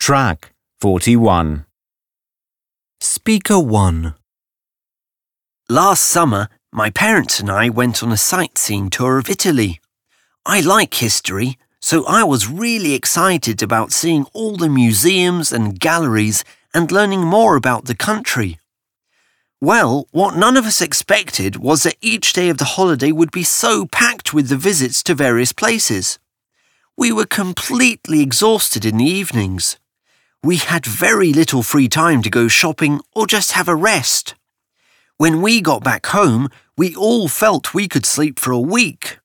Track 41. Speaker 1. Last summer, my parents and I went on a sightseeing tour of Italy. I like history, so I was really excited about seeing all the museums and galleries and learning more about the country. Well, what none of us expected was that each day of the holiday would be so packed with the visits to various places. We were completely exhausted in the evenings. We had very little free time to go shopping or just have a rest. When we got back home, we all felt we could sleep for a week.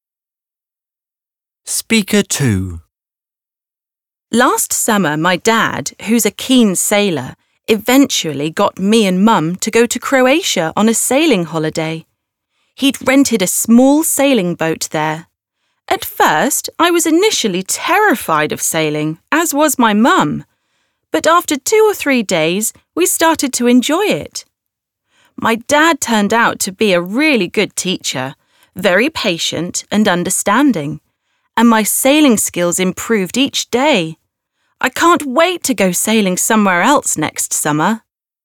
Speaker 2. Last summer, my dad, who's a keen sailor, eventually got me and Mum to go to Croatia on a sailing holiday. He'd rented a small sailing boat there. At first, I was initially terrified of sailing, as was my mum. But after 2 or 3 days, we started to enjoy it. My dad turned out to be a really good teacher, very patient and understanding, and my sailing skills improved each day. I can't wait to go sailing somewhere else next summer.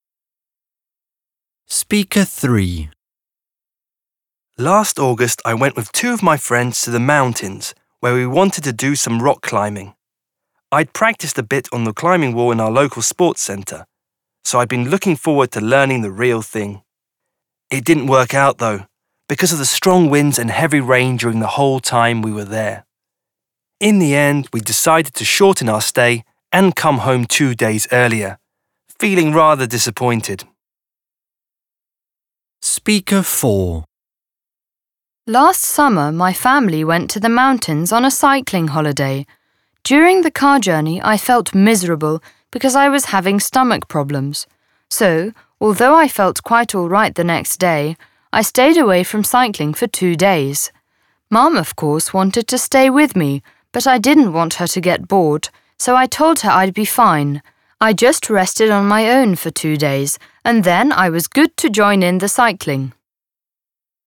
Speaker 3. Last August, I went with 2 of my friends to the mountains, where we wanted to do some rock climbing. I'd practiced a bit on the climbing wall in our local sports centre, so I'd been looking forward to learning the real thing. It didn't work out, though, because of the strong winds and heavy rain during the whole time we were there. In the end, we decided to shorten our stay and come home 2 days earlier, feeling rather disappointed. Speaker 4. Last summer, my family went to the mountains on a cycling holiday. During the car journey, I felt miserable because I was having stomach problems. So, although I felt quite all right the next day, I stayed away from cycling for 2 days. Mum, of course, wanted to stay with me, but I didn't want her to get bored, so I told her I'd be fine. I just rested on my own for 2 days, and then I was good to join in the cycling.